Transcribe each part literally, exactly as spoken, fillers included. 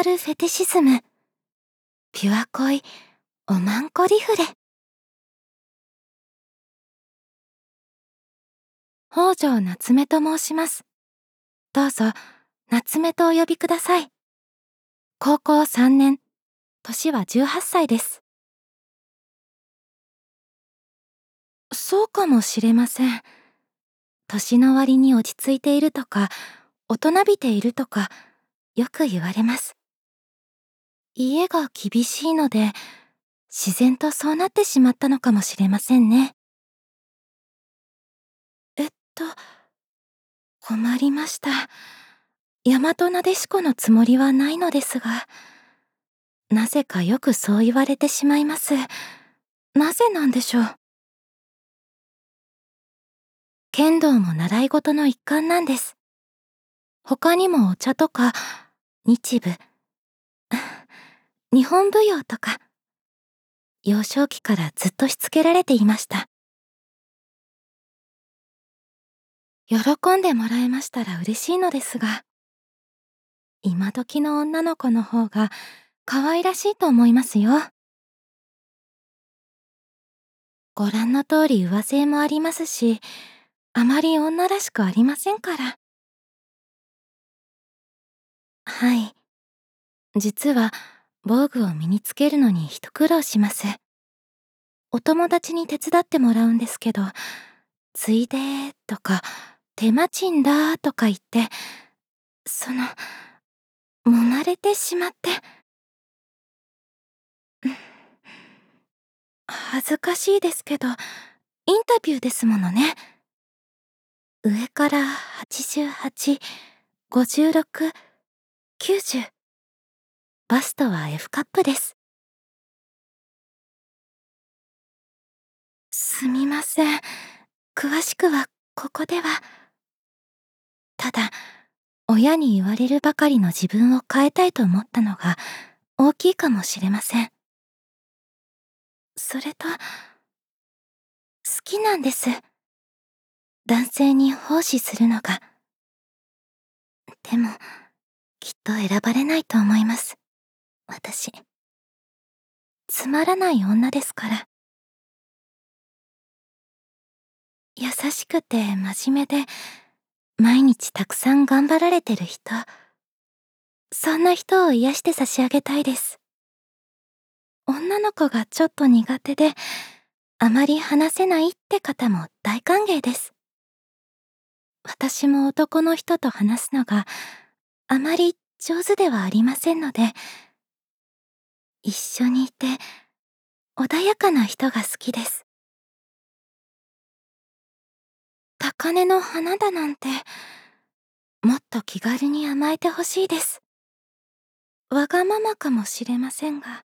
カルフェティシズム、ピュア恋、おまんこリフレ。北条夏目と申します。どうぞ、夏目とお呼びください。高校さんねん、年はじゅうはっさいです。そうかもしれません。年の割に落ち着いているとか、大人びているとか、よく言われます。家が厳しいので、自然とそうなってしまったのかもしれませんね。えっと、困りました。大和なでしこのつもりはないのですが、なぜかよくそう言われてしまいます。なぜなんでしょう。剣道も習い事の一環なんです。他にもお茶とか、日舞、日本舞踊とか、幼少期からずっとしつけられていました。喜んでもらえましたら嬉しいのですが、今時の女の子の方が可愛らしいと思いますよ。ご覧の通り上背もありますし、あまり女らしくありませんから。はい。実は、防具を身につけるのに一苦労します。お友達に手伝ってもらうんですけど、ついでとか、手間賃だとか言って、その、揉まれてしまって。恥ずかしいですけど、インタビューですものね。上からはちじゅうはち、ごじゅうろく、きゅうじゅう。バストは エフ カップです。すみません。詳しくはここでは。ただ、親に言われるばかりの自分を変えたいと思ったのが大きいかもしれません。それと、好きなんです。男性に奉仕するのが。でも、きっと選ばれないと思います。私。つまらない女ですから。優しくて真面目で、毎日たくさん頑張られてる人。そんな人を癒して差し上げたいです。女の子がちょっと苦手で、あまり話せないって方も大歓迎です。私も男の人と話すのがあまり上手ではありませんので、一緒にいて穏やかな人が好きです。高嶺の花だなんて、もっと気軽に甘えてほしいです。わがままかもしれませんが。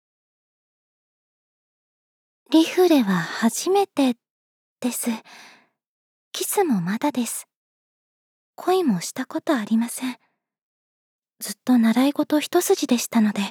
リフレは初めてです。キスもまだです。恋もしたことありません。ずっと習い事一筋でしたので。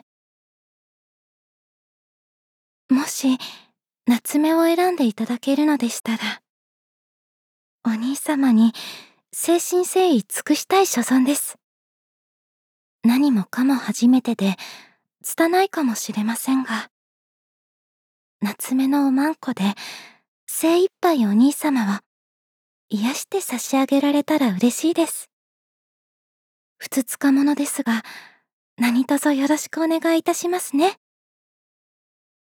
もし、夏目を選んでいただけるのでしたら、お兄様に誠心誠意尽くしたい所存です。何もかも初めてで、拙いかもしれませんが、夏目のおまんこで、精一杯お兄様を癒して差し上げられたら嬉しいです。ふつつか者ですが、何卒よろしくお願いいたしますね。